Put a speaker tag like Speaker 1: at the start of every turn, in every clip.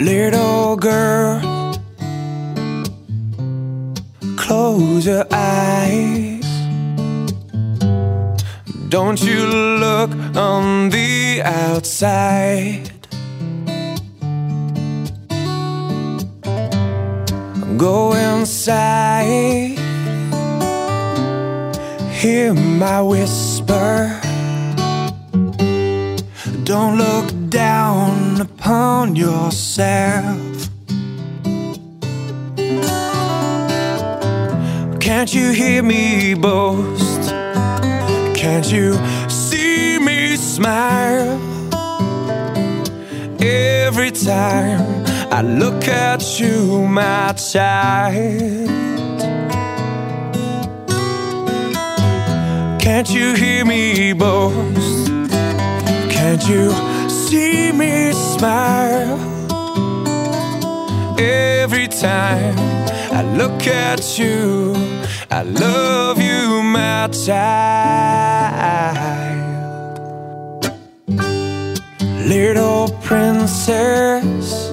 Speaker 1: Little girl, close your eyes. Don't you look on the outside. Go inside, hear my whisper. Don't look down upon yourself. Can't you hear me boast? Can't you see me smile? Every time I look at you, my child. Can't you hear me boast? Can't you see me smile? Every time I look at you, I love you, my child. Little princess,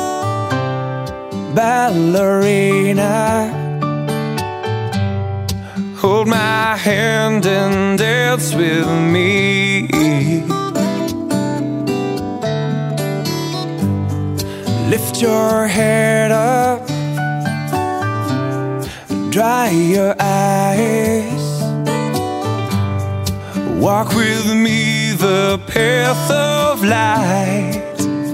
Speaker 1: ballerina, hold my hand and dance with me. Lift your head up, dry your eyes. Walk with me the path of light.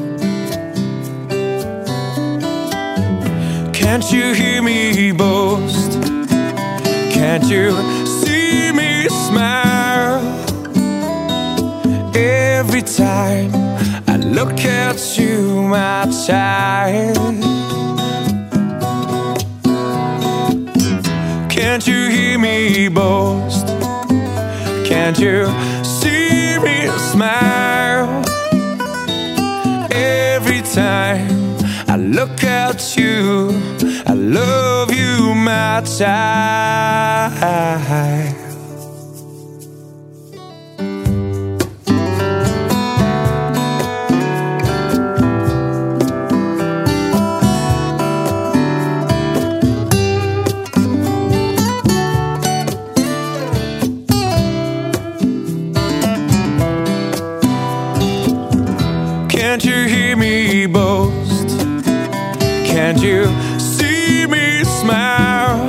Speaker 1: Can't you hear me boast? Can't you see me smile? Every time I look at you, my child. Can't you hear me boast? Can't you see me smile? Every time I look at you, I love you, my child. Can't you hear me boast? Can't you see me smile?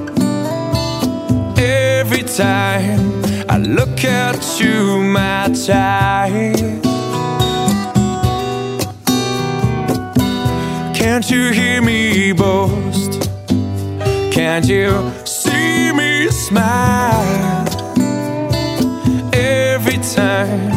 Speaker 1: Every time I look at you, my child. Can't you hear me boast? Can't you see me smile? Every time